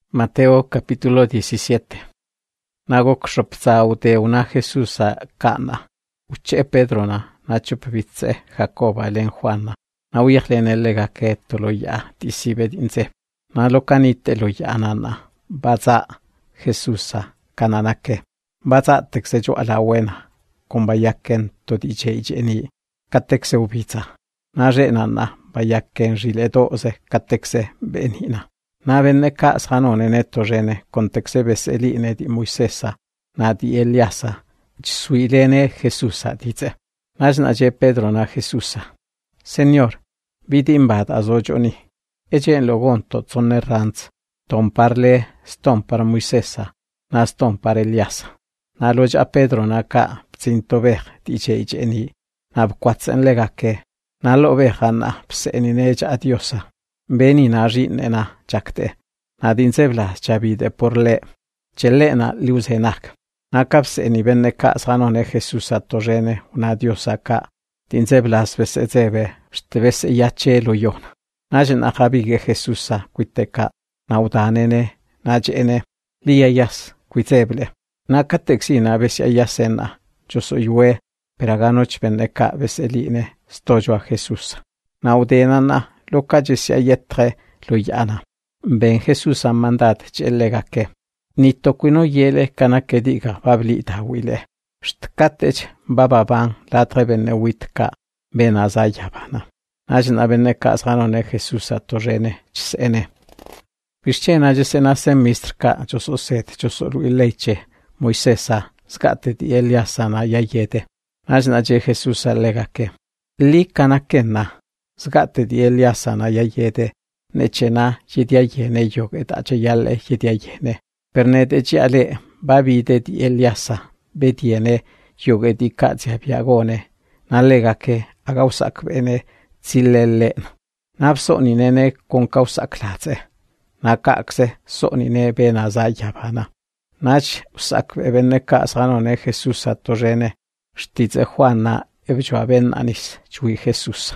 Mateo capítulo 17. Nagok xoptsauteu Jesús a Cana. Uche Pedrona, nachupvitse Jacoba len Juana. Nauyahlen elegake toloya tisibedinse. Nalokanite loyanana. Baza Jesúsa kananake. Baza texejo a la buena. Combayaken todicheni. Katexe ubiza. Narenana bayaken riledoze katexe benina. Navenne kashanone netorene kontekse veseline di Moisesa, na di Eliasa, suilene Jesusa dice. Najnaje Pedro na Jesusa. Señor, vidimbad azojoni. Ejen logon totsonerranz, tomparle stompar Moisesa, na stompar Eliasa. Na loja Pedro na ka ptsintoveh dice ijeni, na bquatsen legake, na lovehana psenineja adiosa. Beni na rinena jakte. Na dinsevla chavide por le. Chelena liusenak. Na kapseni venne ka sanone Jesusa torrene una diosa ka. Dinsevlas vesezeve shtves yachelo yon. Najen ajabige Jesusa kuiteka. Na udanene, najene, liayas kuiteble. Na kateksina vesiayasena. Yo soy we, peraganoch venne ka veseline stojo a Jesusa. Na udenana. Lo calles yetre lo yana. Ben Jesús a mandat chelegake. Ni toquino yele cana que diga bablita wile. Stkatech bababan la trebene witka ben azayabana. Najna bene kasganone Jesús a torrene csene. Pischena jesena semistrka jososet josoruileche Moisesa skate di Eliasana yayete. Najna je Jesús a legake. Li kanakena. Zgate di Eliasana yayede, nechena yidiayene yoget achayale yidiayene. Pernete chiale, babide di Eliasa, bediene yogedi katia biagone, nalega que agausak bene zilele. Napsoninene con causaklaze, nakakse sonine benazayabana. Nach usak bene kasanone Jesús a torrene, stize Juana evjoaben anis chui Jesús.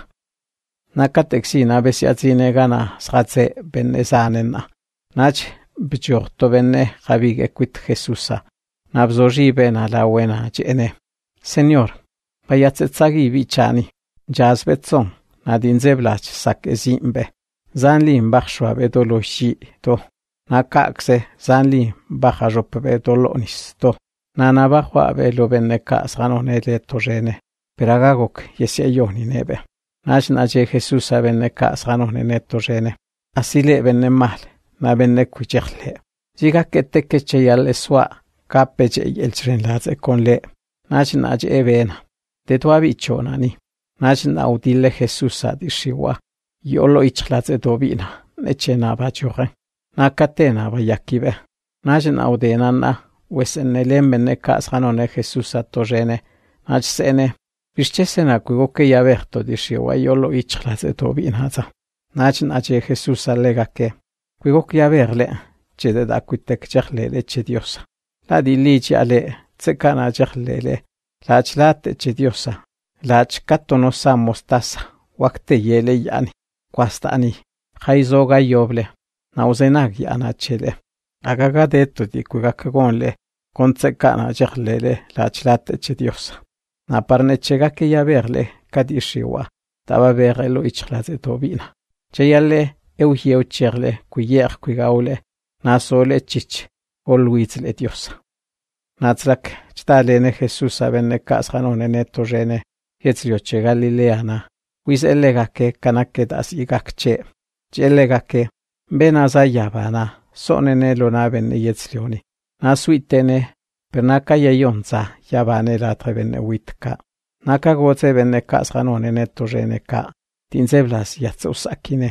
Nakatexina besiatzine gana sratze benezanena. Nach bjorto benne javige quit Jesusa. Nabzoji bena la buena jene. Señor, payatzetsagi vichani. Jazbetzon, nadinzeblach sak ezimbe. Zanlim bachshwa bedoloshi to. Nakakse zanlim bajarop bedolonis to. Nanabahwa belo benne kasranone le torrene. Peragagok yesiayoni nebe. Najnaje Jesús a benne kasranone netorrene. Asile benne mal, na benne kuchechle. Jiga kete kecheyal eswa, kapeche el chrenlaze con le. Najnaje ebena. De tu abichonani. Najna udile Jesús a dishiwa. Yolo ichlaze dobina, nechena bachore. Nakatena bayakibe. Najna udenana, wesenelem benne kasranone Jesús a torrene. Najsene. Pischesena kugoke yaberto dishiwa yolo ichlaze tobinaza. Najnaje Jesús alegake. Kugoke yaberle, chede da kuitek jachlele che diosa. La dilici ale, tsekana jachlele, la chlate che diosa. La chkatonosa mostasa, wakte yele yani, kwastani, jaizoga yoble, nauzenag yana chele. Agaga deto di kugakagonle, con tsekana jachlele, la chlate che diosa. Na parnechega que ya verle, kadishiwa, taba verlo ichlaze tobina. Cheyale, euhieu cherle, kuyer kuigaule, na sole chich, olwitzle diosa. Natzlak, chtalene Jesús abenne kasranone netorrene, yetzlioche Galileana, wiz elegake kanakedas igakche, chelegake, benazayabana, sonene lonabene yetzlioni, na suitene, Pernaka yayonza yabane la trebene witka. Naka goze benne kasranone netorrene ka. Tinzeblas yatzusakine.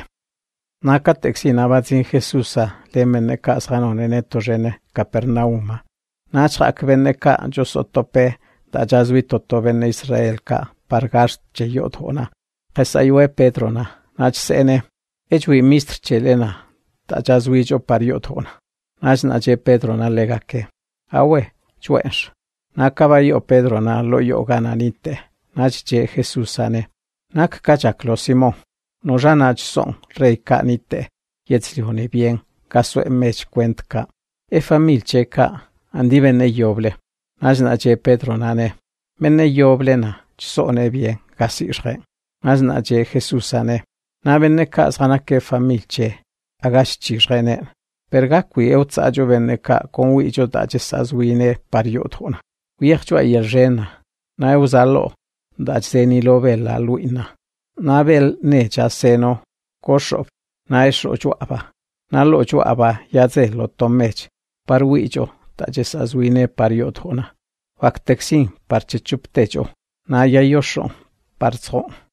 Naka texina bazin Jesusa lemene kasranone netorrene Capernauma. Nachak benne ka josotope da jazwitoto benne Israel ka pargash cheyodhona. Kesayue Pedrona. Nachsene. Ejwi mistr chelena da jazwijo pariodhona. Nachnaje Pedrona legake. Awe. Chuensh. Nakabayo Pedro na loyo gananite. Nachje Jesusane. Nak kachaklo Simón. No janach son rey kanite. Yetzlione bien. casue mech cuent ka. Famil che ka, andi benne yoble. Nazna che Pedro nane. Benne yoble na, chisone bien, casi re. Nazna che Jesús ane. Na benne ka zana ke famil che, agash chirene. Pergakwi eutsajo benne ka con wijo da jesazwine pariotona. Wiechua yerjena. Na eusalo, da zeni lovela luina. Na bel ne jaseno, koshop, na esho juaba. Na lo juaba yaze lo tomech, parwijo da jesazwine pariotona. Waktexin parchechuptejo, na yayosho, parzo.